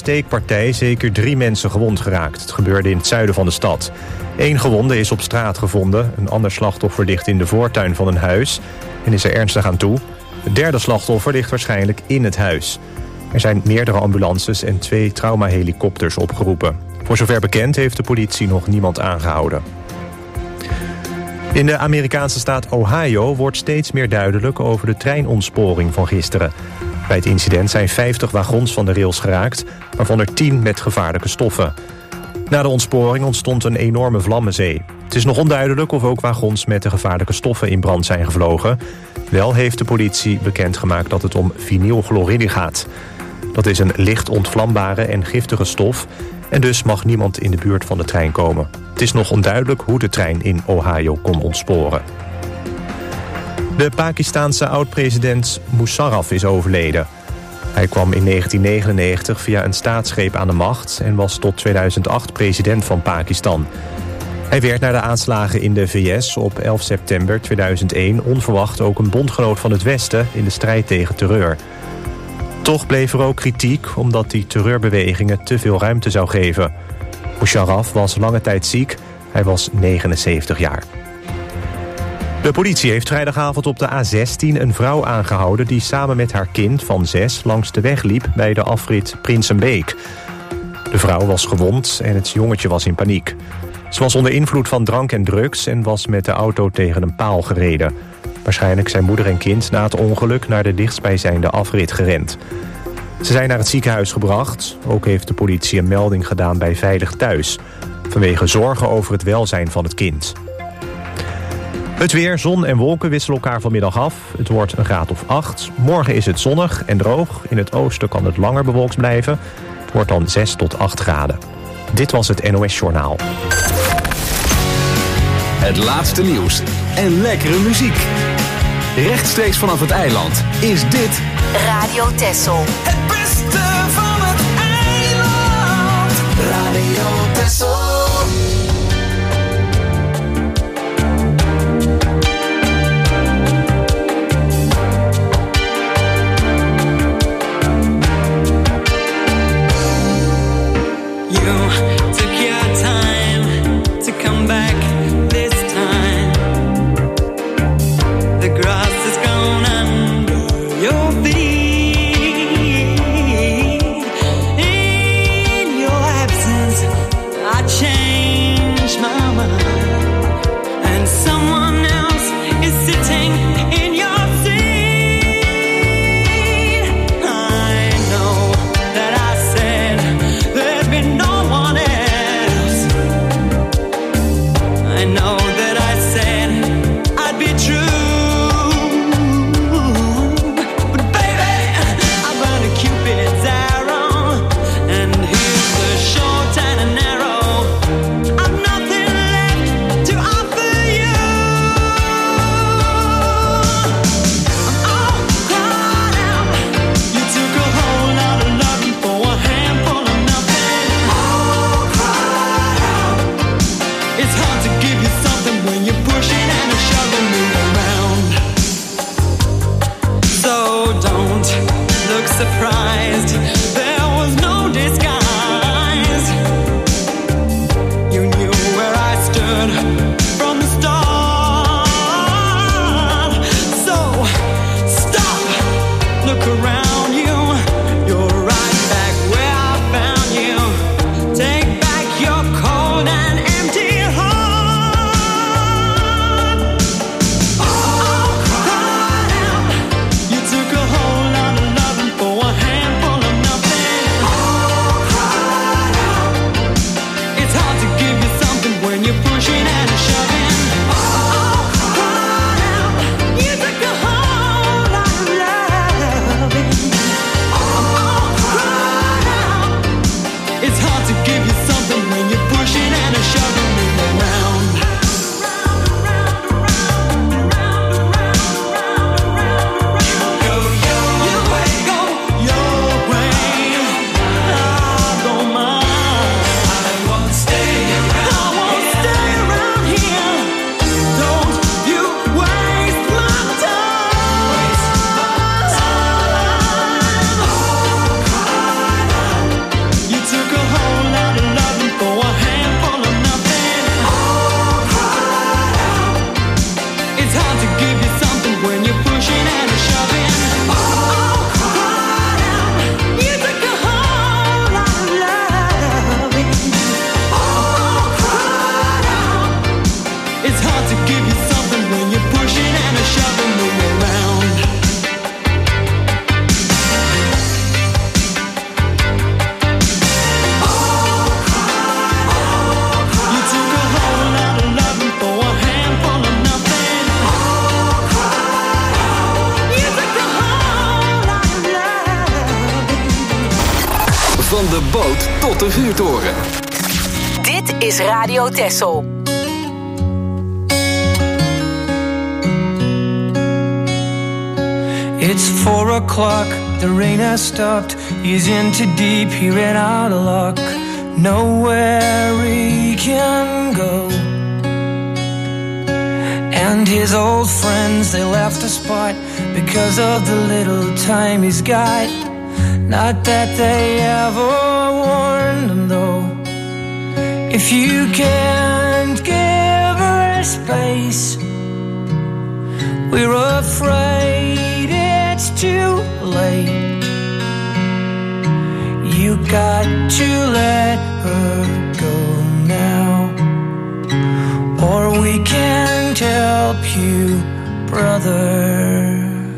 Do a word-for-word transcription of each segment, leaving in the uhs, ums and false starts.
steekpartij zeker drie mensen gewond geraakt. Het gebeurde in het zuiden van de stad. Eén gewonde is op straat gevonden. Een ander slachtoffer ligt in de voortuin van een huis en is er ernstig aan toe. Het derde slachtoffer ligt waarschijnlijk in het huis. Er zijn meerdere ambulances en twee traumahelikopters opgeroepen. Voor zover bekend heeft de politie nog niemand aangehouden. In de Amerikaanse staat Ohio wordt steeds meer duidelijk over de treinontsporing van gisteren. Bij het incident zijn vijftig wagons van de rails geraakt, waarvan er tien met gevaarlijke stoffen. Na de ontsporing ontstond een enorme vlammenzee. Het is nog onduidelijk of ook wagons met de gevaarlijke stoffen in brand zijn gevlogen. Wel heeft de politie bekendgemaakt dat het om vinylchloride gaat. Dat is een licht ontvlambare en giftige stof en dus mag niemand in de buurt van de trein komen. Het is nog onduidelijk hoe de trein in Ohio kon ontsporen. De Pakistaanse oud-president Musharraf is overleden. Hij kwam in negentien negenennegentig via een staatsgreep aan de macht en was tot tweeduizend acht president van Pakistan. Hij werd na de aanslagen in de V S op elf september tweeduizend één onverwacht ook een bondgenoot van het Westen in de strijd tegen terreur. Toch bleef er ook kritiek omdat die terreurbewegingen te veel ruimte zou geven. Musharraf was lange tijd ziek, hij was negenenzeventig jaar. De politie heeft vrijdagavond op de A zestien een vrouw aangehouden die samen met haar kind van zes langs de weg liep bij de afrit Prinsenbeek. De vrouw was gewond en het jongetje was in paniek. Ze was onder invloed van drank en drugs en was met de auto tegen een paal gereden. Waarschijnlijk zijn moeder en kind na het ongeluk naar de dichtstbijzijnde afrit gerend. Ze zijn naar het ziekenhuis gebracht. Ook heeft de politie een melding gedaan bij Veilig Thuis, vanwege zorgen over het welzijn van het kind. Het weer, zon en wolken wisselen elkaar vanmiddag af. Het wordt een graad of acht. Morgen is het zonnig en droog. In het oosten kan het langer bewolkt blijven. Het wordt dan zes tot acht graden. Dit was het N O S Journaal. Het laatste nieuws en lekkere muziek. Rechtstreeks vanaf het eiland is dit Radio Texel. Het beste van het eiland. Radio Texel. The grass is gone under your feet. de boot tot de vuurtoren. Dit is Radio Texel. It's four o'clock, the rain has stopped. He's in too deep, he ran out of luck. Nowhere he can go. And his old friends, they left the spot because of the little time he's got. Not that they ever warned him though. If you can't give her space, we're afraid it's too late. You got to let her go now, or we can't help you, brother.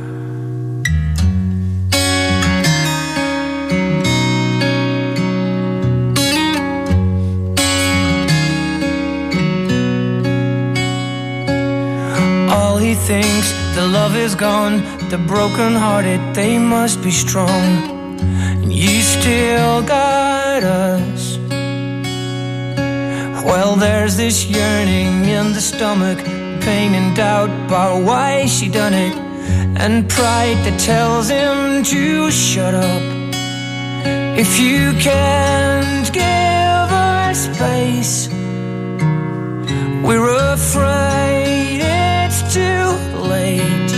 All he thinks, the love is gone. The broken-hearted, they must be strong. And you still got us. Well, there's this yearning in the stomach, pain and doubt about why she done it, and pride that tells him to shut up. If you can't give her space, we're afraid it's too late.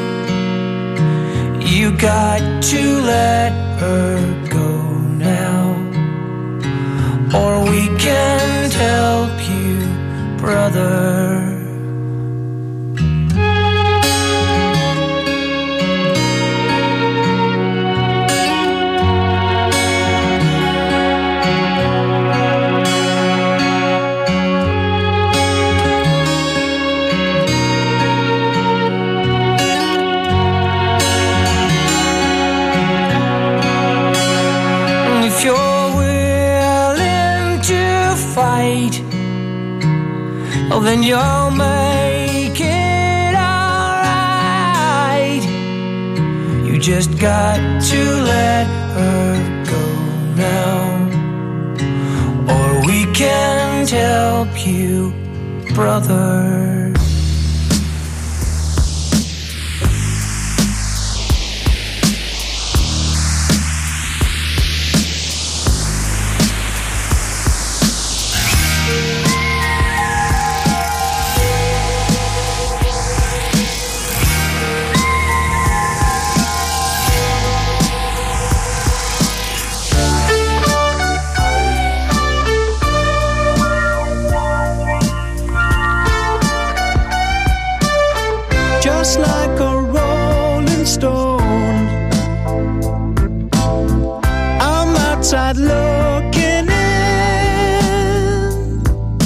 You got to let her go now, or we can't help you, brother. Oh, then you'll make it alright. You just got to let her go now, or we can't help you, brother. Just like a rolling stone, I'm outside looking in.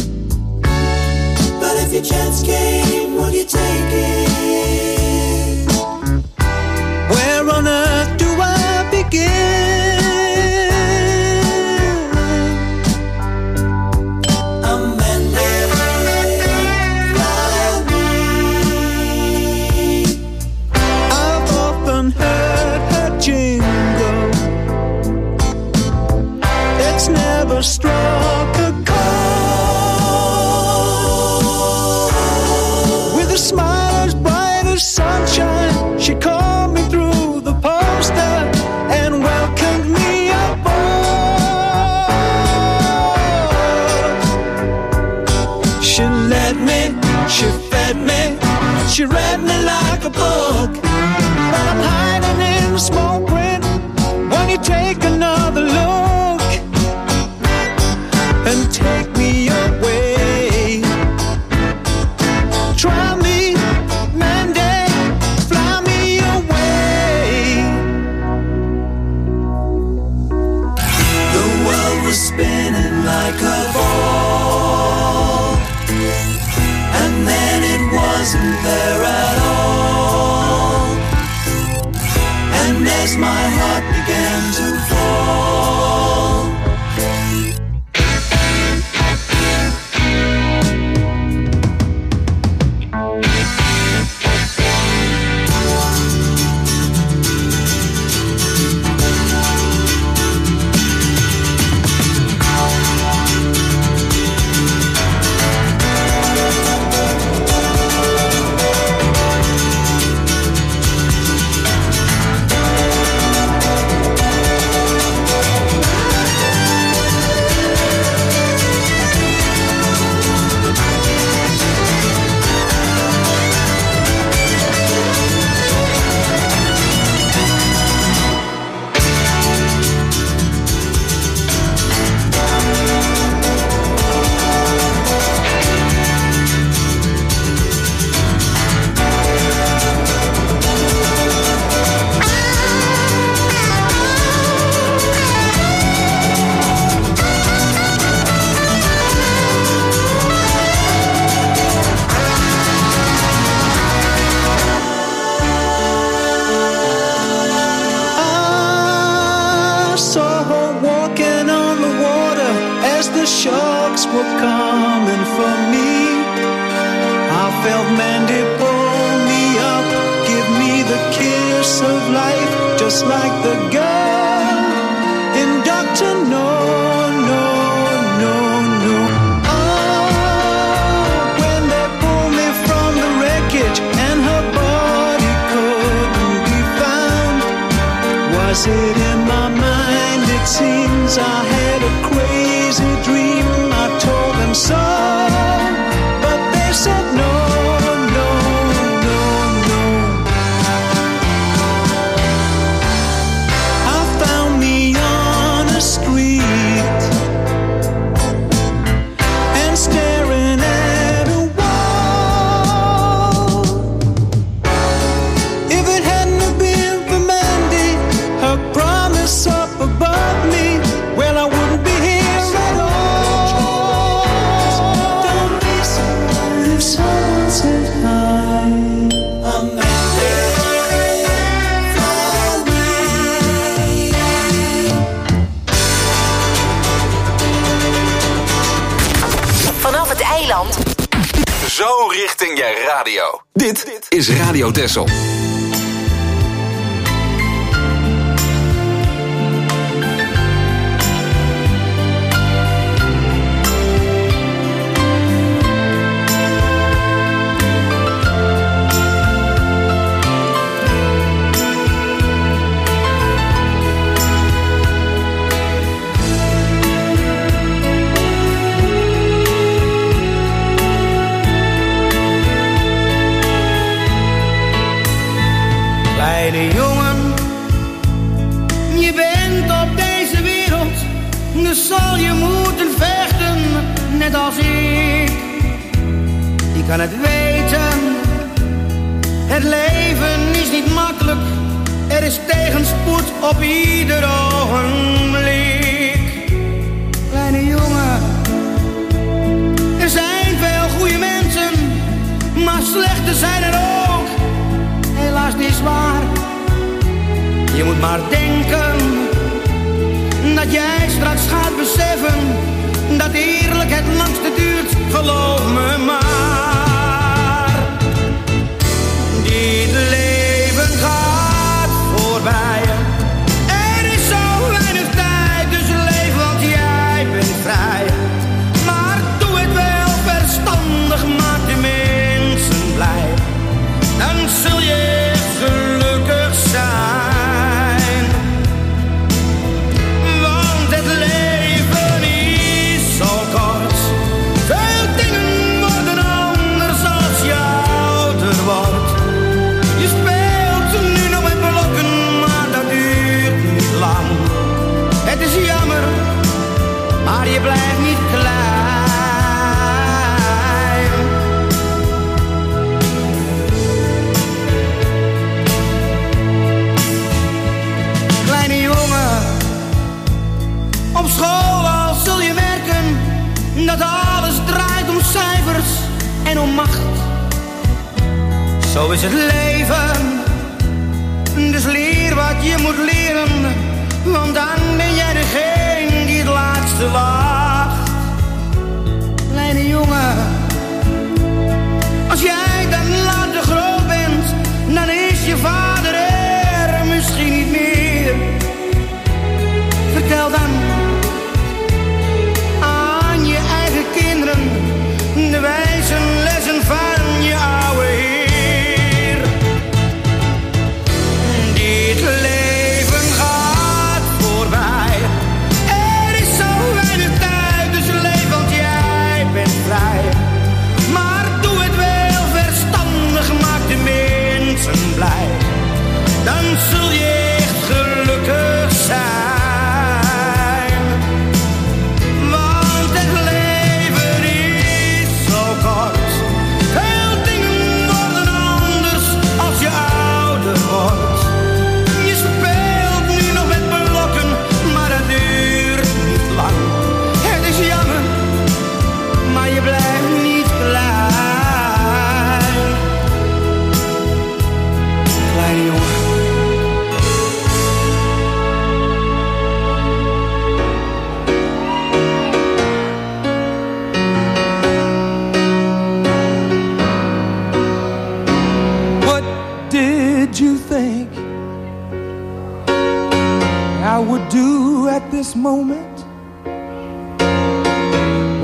But if your chance came, would you take it? Where on earth do I begin? Struck a chord with a smile as bright as sunshine. She called me through the poster and welcomed me aboard. She led me, she fed me, she read me like a book. But I'm hiding in the small print when you take another look and take me away. Try me, Monday, fly me away. The world was spinning like a ball, and then it wasn't there at all. And as my heart began to fall, were coming for me. I felt Mandy pull me up, give me the kiss of life, just like the girl in Doctor No, no, no, no. Oh, when they pulled me from the wreckage and her body couldn't be found. Was it in my mind? It seems I had a crazy dream. I told them so, but they said no, no, no, no. I found me on a street and staring at a wall. If it hadn't have been for Mandy, her promise up above me, well, I wouldn't be here at all. Don't be surprised if someone said hi. I'm Mandy for me. Vanaf het eiland. Zo richting je radio. Dit is Radio Texel. Kleine jongen, je bent op deze wereld, dus zal je moeten vechten, net als ik. Je kan het weten, het leven is niet makkelijk, er is tegenspoed op ieder ogenblik. Kleine jongen, er zijn veel goede mensen, maar slechte zijn er ook. Helaas niet waar. Je moet maar denken dat jij straks gaat beseffen dat eerlijk het langste duurt, geloof me maar. Dit leven gaat voorbij. Er is zo weinig tijd, dus leef, want jij bent vrij. Maar doe het wel verstandig, maak de mensen blij. Dan zul je gelukkig zijn. Want het leven is zo kort. Veel dingen worden anders als je ouder wordt. Je speelt nu nog met blokken, maar dat duurt niet lang. Het is jammer, maar je blijft niet klein. Op school al zul je merken dat alles draait om cijfers en om macht. Zo is het leven, dus leer wat je moet leren, want dan ben jij degene die het laatste wacht. Kleine jongen, als jij dan later groot bent, dan is je vader er misschien niet meer. Vertel dan aan je eigen kinderen de wijze lessen van je oude heer. Dit leven gaat voorbij. Er is zo weinig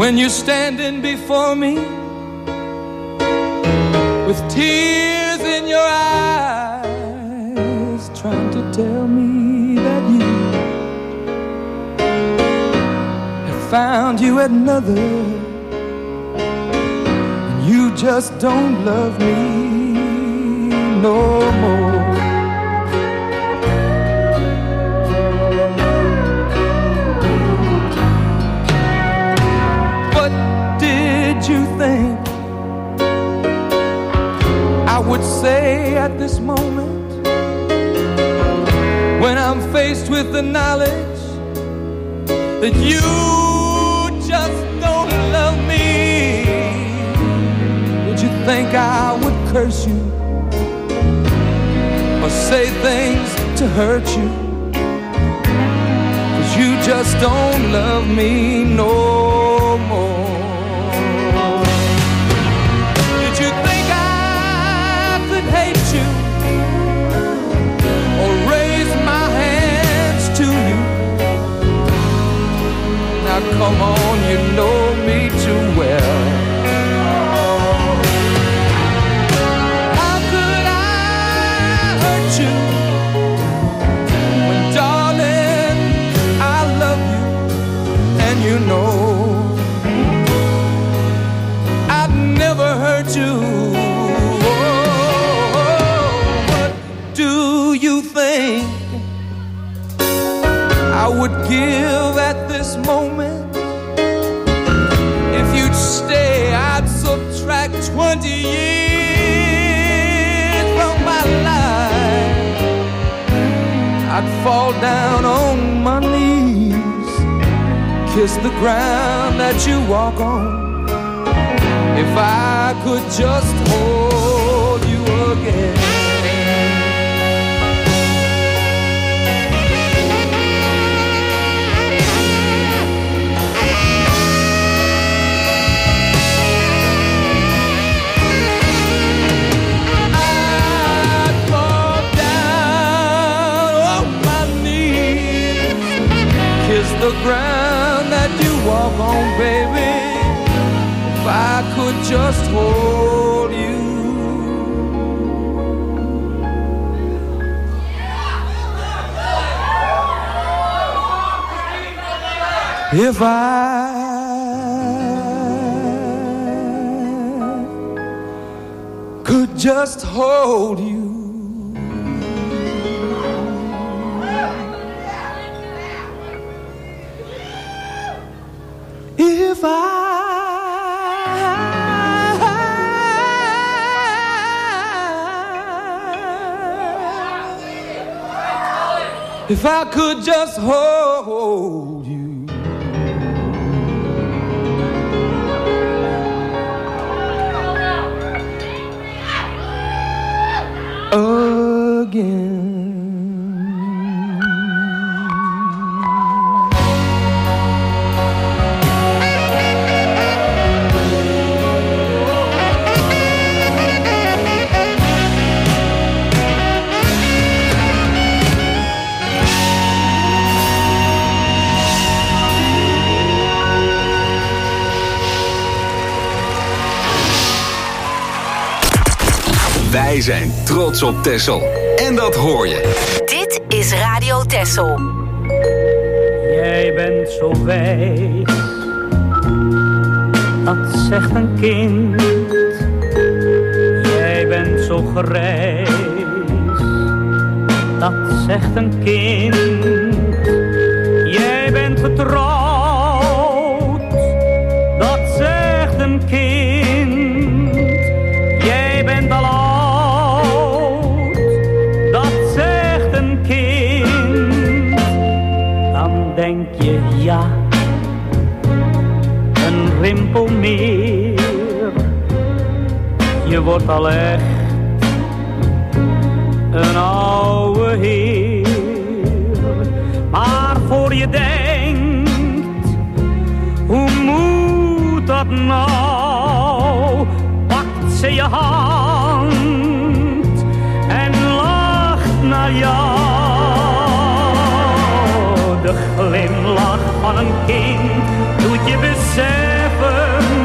when you're standing before me with tears in your eyes, trying to tell me that you have found you another, and you just don't love me no more. You think I would say at this moment, when I'm faced with the knowledge that you just don't love me? Would you think I would curse you or say things to hurt you? 'Cause you just don't love me no more. Come on, you know me too well. How could I hurt you when, darling, I love you, and you know I'd never hurt you. Oh, what do you think I would give at this moment? Stay, I'd subtract twenty years from my life. I'd fall down on my knees, kiss the ground that you walk on, if I could just hold you again. The ground that you walk on, baby, if I could just hold you. If I could just hold you. If I, if I could just hold you. Again. Wij zijn trots op Texel. En dat hoor je. Dit is Radio Texel. Jij bent zo wijs, dat zegt een kind. Jij bent zo grijs, dat zegt een kind. Jij bent getrouwd, dat zegt een kind. Jij bent al oud, dat zegt een kind. Dan denk je ja, een rimpel meer. Je wordt al echt een oude heer. Maar voor je denkt, hoe moet dat nou? Pakt ze je hand en lacht naar jou. De glimlach van een kind doet je beseffen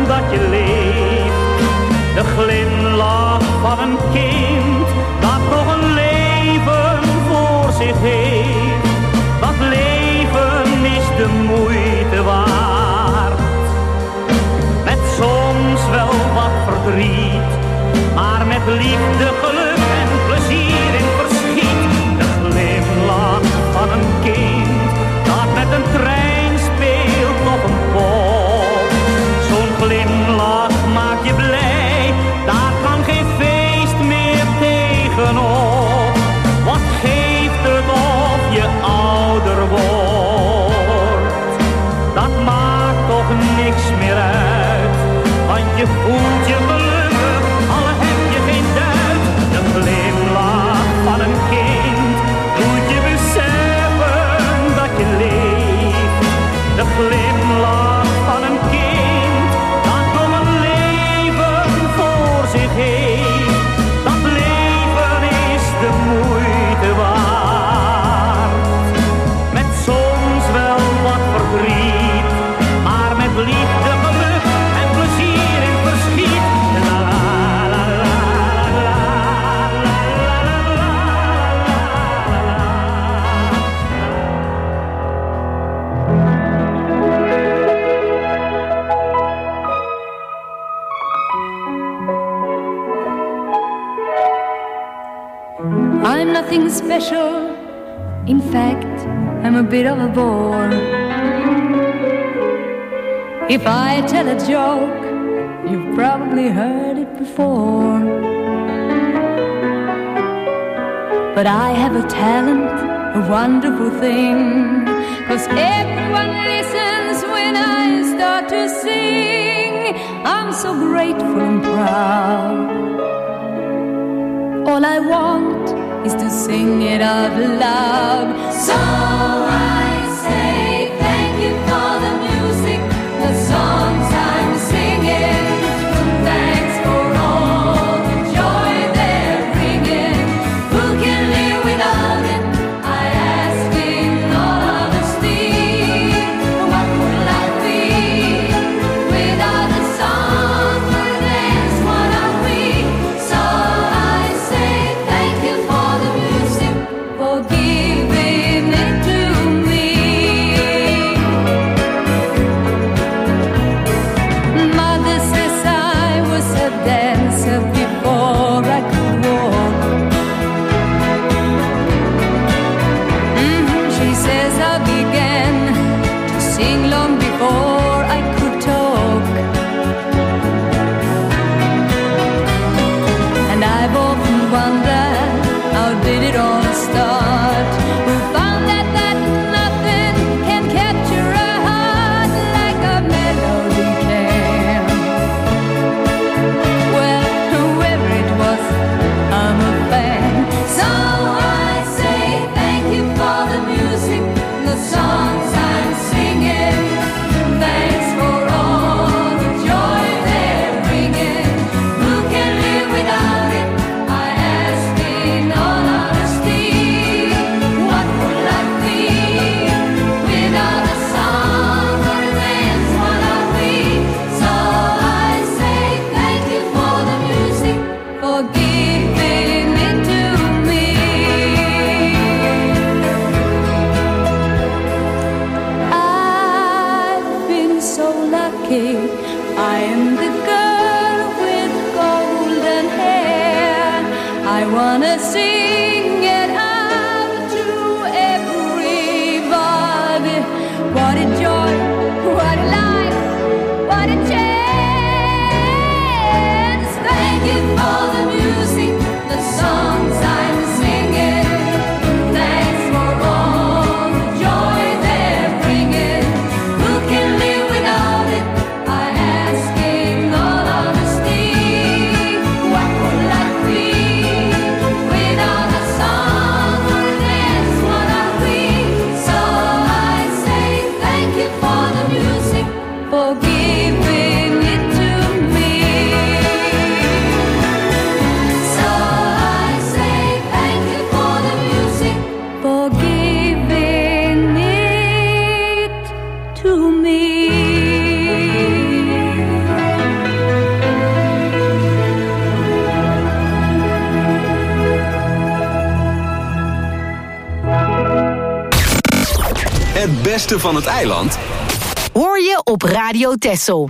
dat je leeft. De glimlach van een kind dat nog een leven voor zich heeft. Dat leven is de moeite waard. Met soms wel wat verdriet, maar met liefde, geluk en plezier in verschiet. De glimlach van een kind dat met een trein speelt op een pop. Zo'n glimlach maakt je blij, daar kan geen feest meer tegenop. Wat geeft het of je ouder wordt? Dat maakt toch niks meer uit, want je voelt je gelukkig, al heb je geen duit. De glimlach van een kind doet je beseffen dat je leeft. De glimlach van een kind dat nog een leven voor zich heeft. Dat leven is de moeite waard. Met soms wel wat verdriet, maar met liefde, geluk en plezier in verschiet. La la la la la la la I'm nothing special. In fact, I'm a bit of a bore. If I tell a joke, you've probably heard it before. But I have a talent, a wonderful thing, 'cause everyone listens when I start to sing. I'm so grateful and proud. All I want is to sing it out loud. So I say thank you for the music, the songs I'm singing. Thanks for all the joy they're bringing. Who can live without it? I ask in all honesty. What would life be without a song or a dance? What are we? So I say thank you for the music, for giving it to me. Mother says I was a dancer before I could walk. Mhm, she says I began to sing long before I could talk. And I've often wondered, how did it all start? Who found that, that nothing can capture a heart like a melody can? Well, whoever it was, I'm a fan. So I say thank you for the music, the songs I'm singing. Thanks for all the joy they're bringing. Who can live without it? I ask in all honesty. What would life be without a song or a dance? What are we? So I say thank you for the music, for giving it to me. I've been so lucky. I am the girl with golden hair. I wanna sing it out to everybody. What a joy, what a life, what a chance. Thank you for the music, the songs I'm singing. Thanks for all the joy they're bringing. Who can live without it? I ask in all honesty. What would life be without a song or a dance? What are we? So I say thank you for the music, for giving it to me. So I say thank you for the music, for giving it to me. beste van het eiland Hoor je op Radio Texel.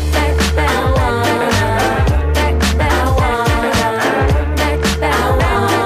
Wow.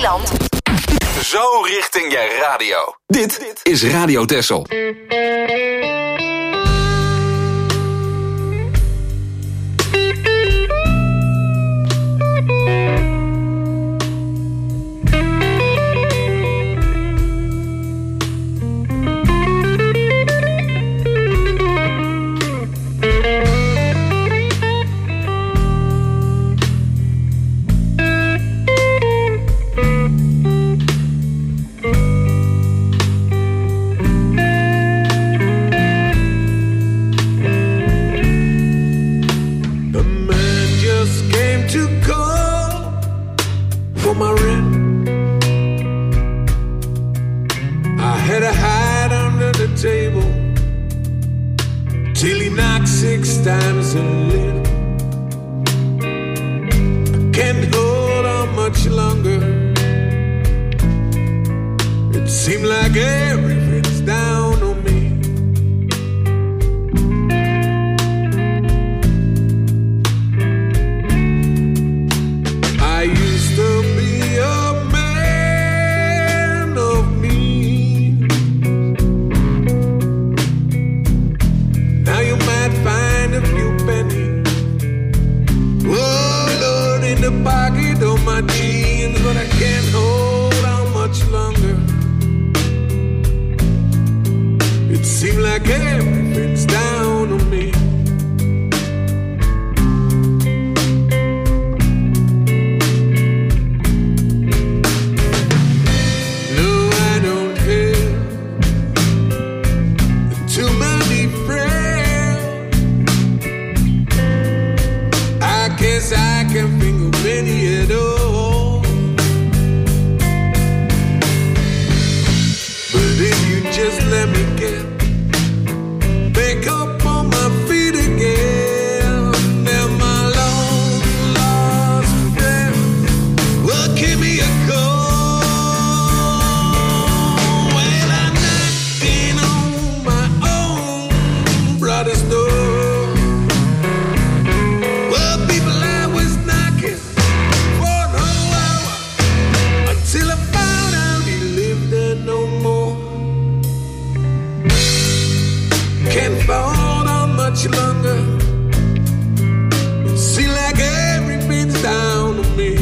eiland. Zo richting je radio. Dit is Radio Texel. Six times a little. I can't hold on much longer. It seemed like everything's down on me. I used to be a man of means. Now you might find a few pennies. Oh Lord, in the pocket of my jeans, but I can't hold on much longer. It seems like everything's down on me. No, I don't have too many friends. I guess I can think of any at all. But if you just let me get back up on my feet again, then my long lost friend will give me a call. Well, I'm knocking on my own brother's door. Well, people, I was knocking for an whole hour until I found out he lived there no more. Can't hold on much longer. It seems like everything's down to me.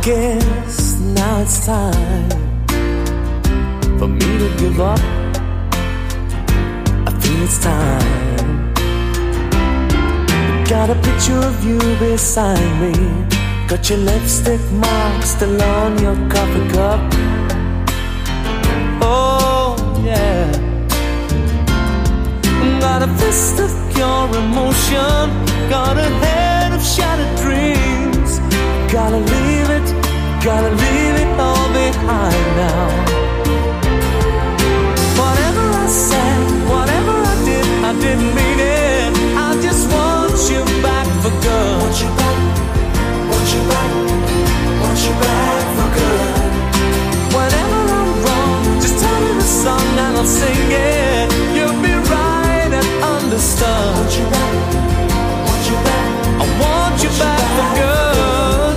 guess now it's time for me to give up. I feel it's time. Got a picture of you beside me. Got your lipstick mark still on your coffee cup. Oh yeah. Got a fist of pure emotion. Got a head of shattered dreams. Gotta leave it, gotta leave it all behind now. Whatever I said, whatever I did, I didn't mean it. I just want you back for good. Want you back, want you back, want you back for good. Whenever I'm wrong, just tell me the song and I'll sing it. You'll be right and understood. Want you back, want you back, I want you back for good.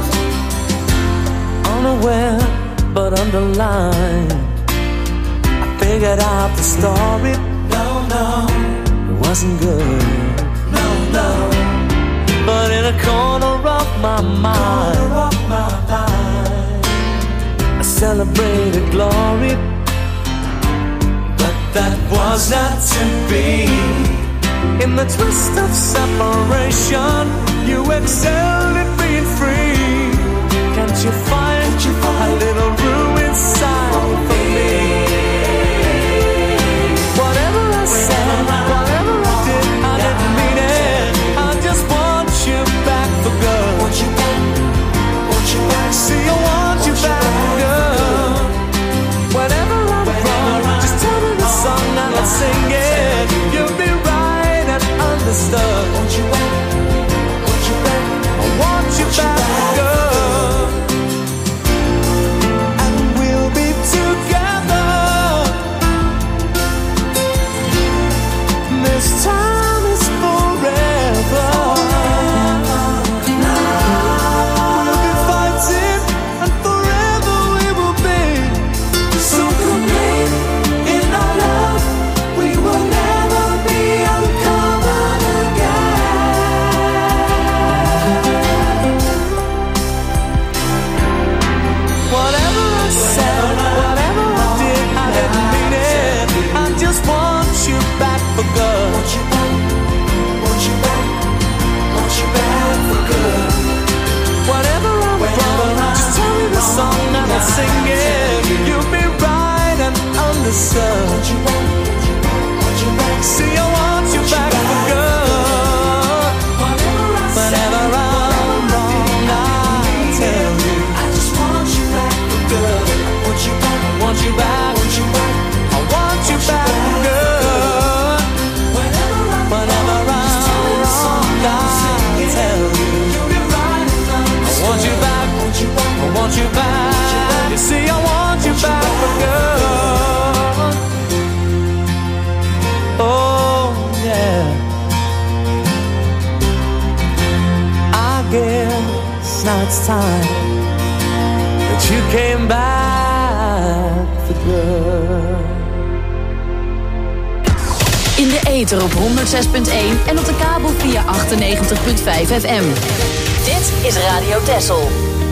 Unaware but underlined, I figured out the story. No, no, it wasn't good. No, no, but in a corner of my mind, corner of my mind, I celebrated glory. But that was not to be. In the twist of separation, you excelled at being free. Can't you find a little room inside for me? Whatever I said, whatever I did, I didn't mean it. I just want you back for good. Want you back, want you back. See, I want you back for good. Whenever I'm wrong, just tell me the song and I'll sing it. You'll be right and understood. Want you back, want you back. I want you back for good. Time is forever. We'll be fighting, and forever we will be so complete in our love. We will never be uncovered again. Whatever I said, whatever I did, I didn't mean it. I just want you back for good. Want you back, want you back, want you back for good. Whatever I'm wrong, just tell me the song and I'll sing it. You'll be right and understood. Want you back, want you back. See, I want you back for good. Whenever I'm wrong, I'll tell you. I just want you back for good. Want you back, want you back, want you back. I want you back for good. Whenever I'm wrong, I'll tell you. I want you back, I want you back. You see, I want you back for good. Oh, yeah. I guess now it's time that you came back for good. In de ether op honderd zes punt één en op de kabel via achtennegentig punt vijf F M. Dit is Radio Texel.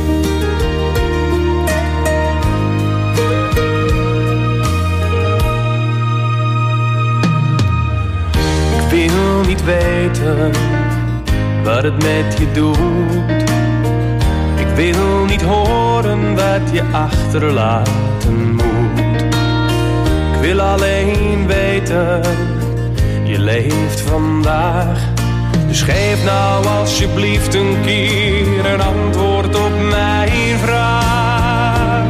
Ik wil niet weten wat het met je doet. Ik wil niet horen wat je achterlaten moet. Ik wil alleen weten, je leeft vandaag. Dus geef nou alsjeblieft een keer een antwoord op mijn vraag.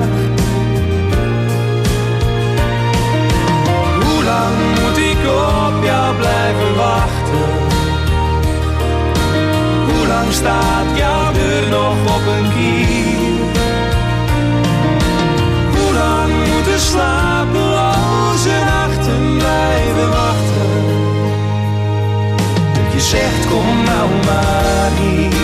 Hoe lang moet ik op jou blijven wachten? Hoe lang staat jouw deur nog op een kier? Hoe lang moeten slapeloze nachten blijven wachten? Je zegt kom nou maar hier.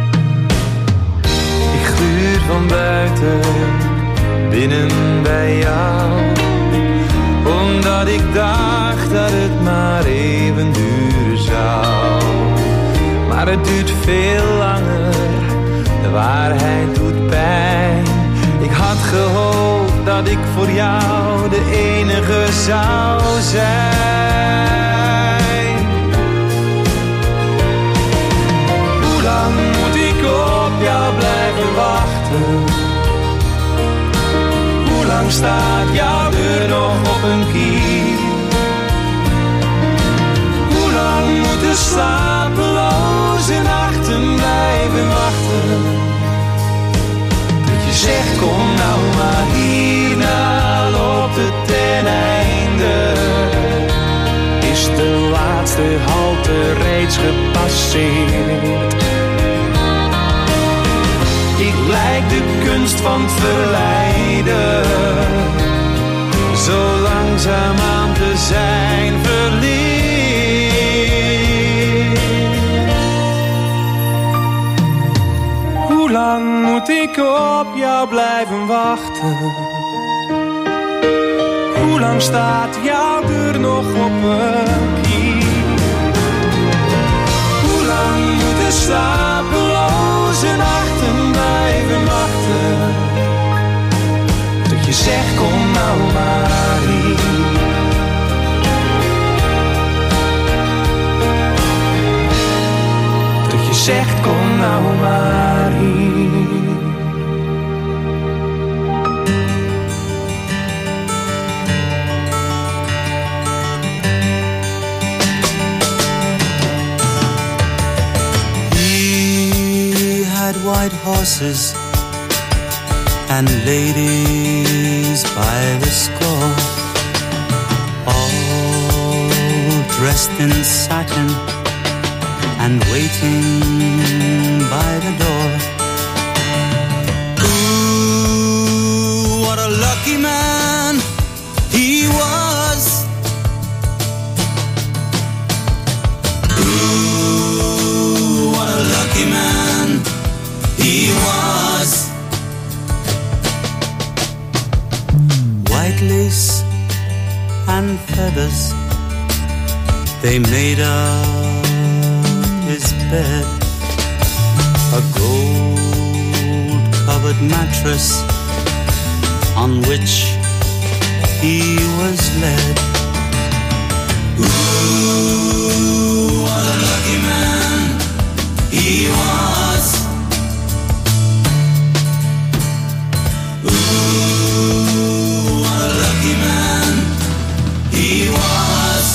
Ik gluur van buiten, binnen bij jou. maar het duurt veel langer. De waarheid doet pijn. Ik had gehoopt dat ik voor jou de enige zou zijn. Hoe lang moet ik op jou blijven wachten? Hoe lang staat jouw deur nog op een kier? Hoe lang moeten slapeloze nachten blijven wachten? Dat je zegt kom nou maar hierna, loopt het ten einde. Is de laatste halte reeds gepasseerd? Ik lijk de kunst van het verleiden, zo langzaamaan te zijn verleerd. Hoe lang moet ik op jou blijven wachten? Hoe lang staat jouw deur nog op een kier? Hoe lang moeten slapeloze nachten blijven wachten? Dat je zegt kom nou maar hier. Dat je zegt kom nou maar hier. White horses and ladies by the score, all dressed in satin and waiting by the door. Ooh, what a lucky man he was. Ooh, what a lucky man he was. White lace and feathers, they made up his bed. A gold-covered mattress on which he was led. Ooh, what a lucky man he was. Ooh, what a lucky man he was.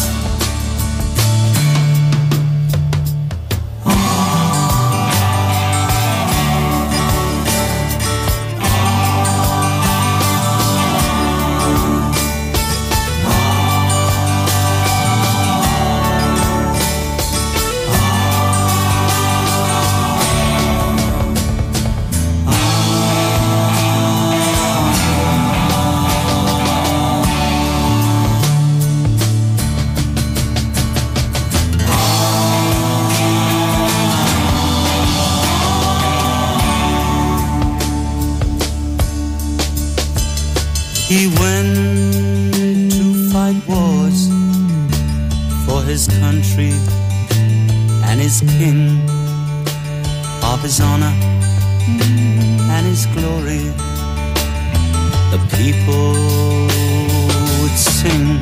He went to fight wars for his country and his king, of his honor and his glory. The people would sing.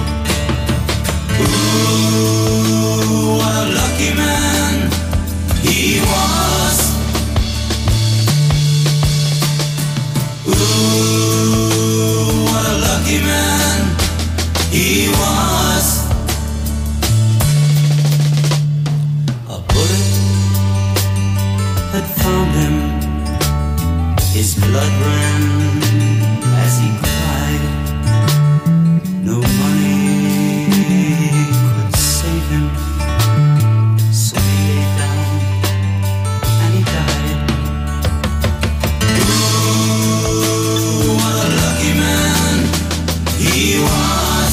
Ooh, what a lucky man he was. Ooh, what a lucky man he was. A bullet had found him. His blood ran as he cried. No money could save him, so he lay down and he died. Ooh, what a lucky man he was.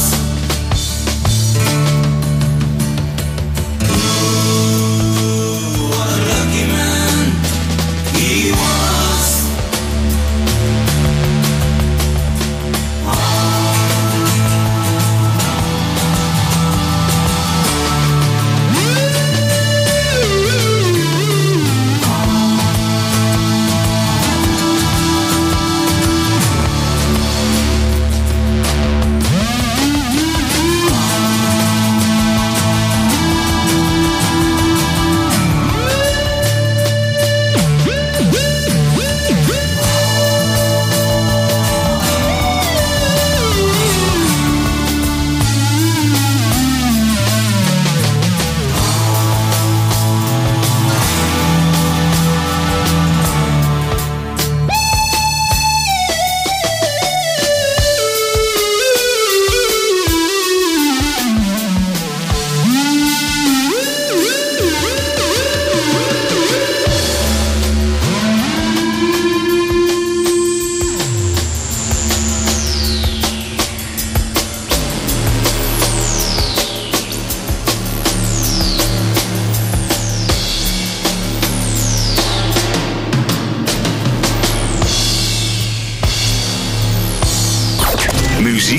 Ooh, what a lucky man he was. Ah.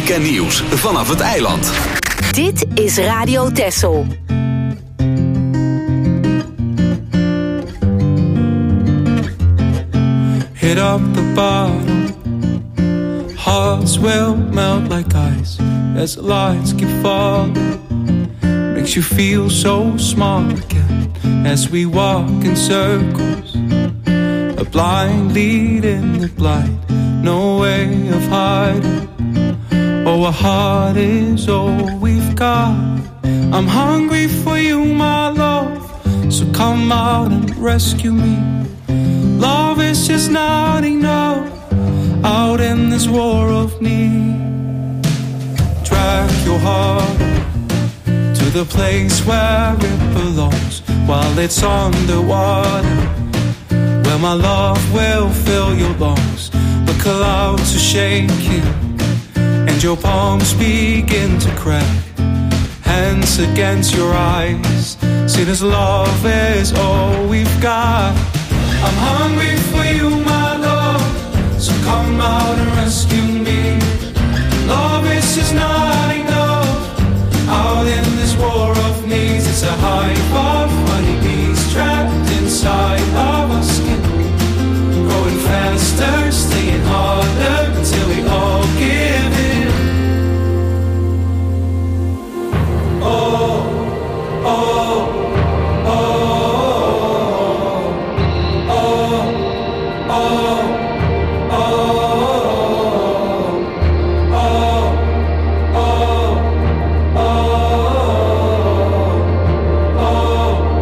muziek en nieuws vanaf het eiland. Dit is Radio Texel. Hit up the bottom. Hearts will melt like ice as the lights keep falling. Makes you feel so small again as we walk in circles. A blind lead in the blind, no way of hiding. Oh, a heart is all we've got. I'm hungry for you, my love, so come out and rescue me. Love is just not enough out in this war of need. Drag your heart to the place where it belongs while it's underwater, where my love will fill your lungs. The clouds are shaking and your palms begin to crack. Hands against your eyes, see this love is all we've got. I'm hungry for you, my love, so come out and rescue me. Love is just not enough out in this war of needs. It's a hive of honeybees trapped inside of our skin, growing faster, staying harder until we all give in. Oh, oh, oh. Oh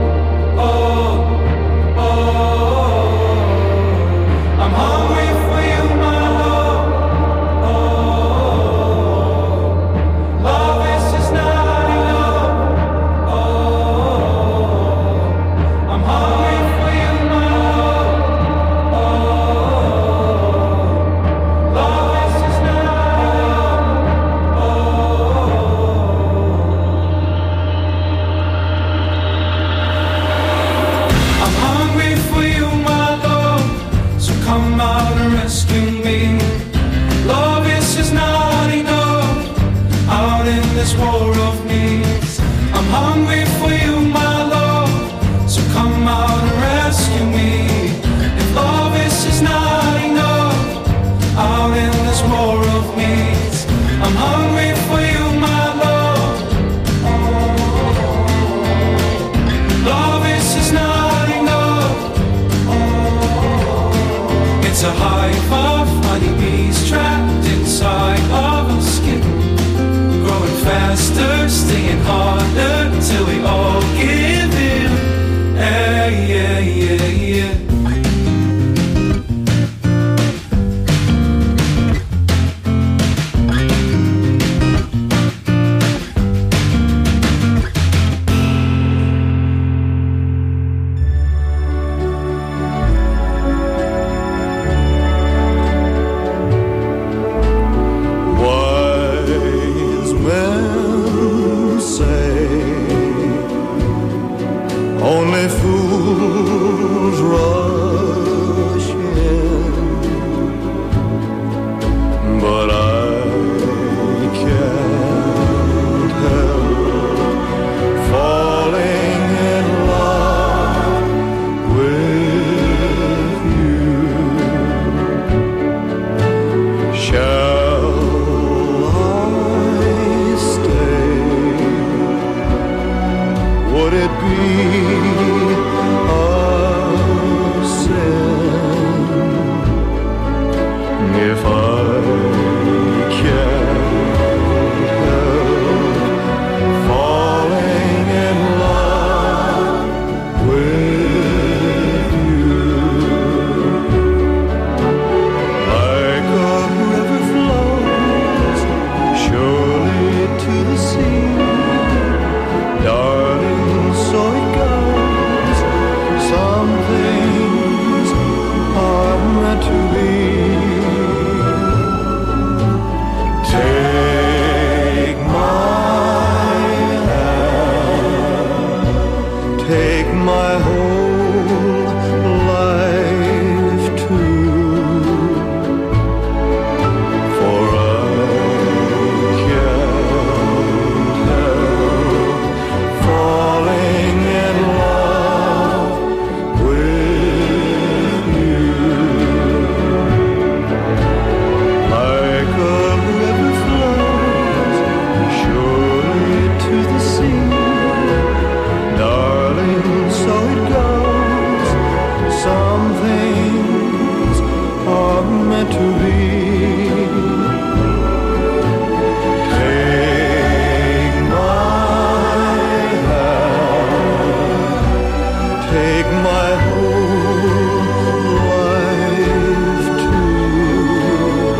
my whole life too.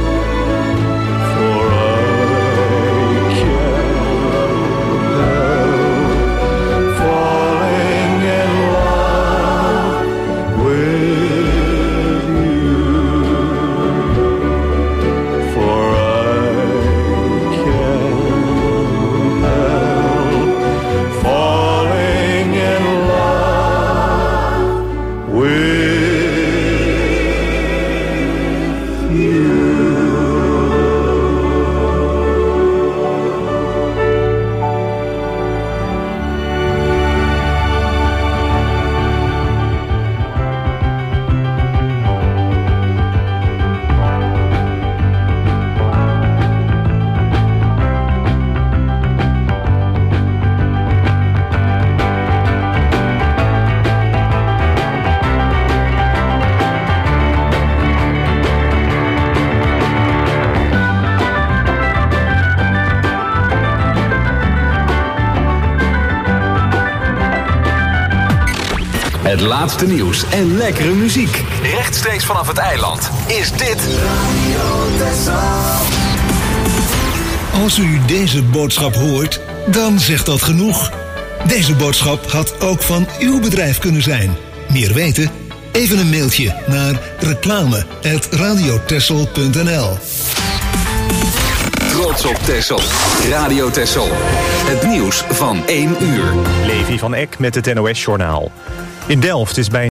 For I can't help falling in love with you. For I can't help falling in love with you. Het laatste nieuws en lekkere muziek. Rechtstreeks vanaf het eiland is dit Radio Texel. Als u deze boodschap hoort, dan zegt dat genoeg. Deze boodschap had ook van uw bedrijf kunnen zijn. Meer weten? Even een mailtje naar reclame apenstaartje radiotexel punt n l. Trots op Texel. Radio Texel. Het nieuws van één uur. Levi van Eck met het N O S-journaal. In Delft is bij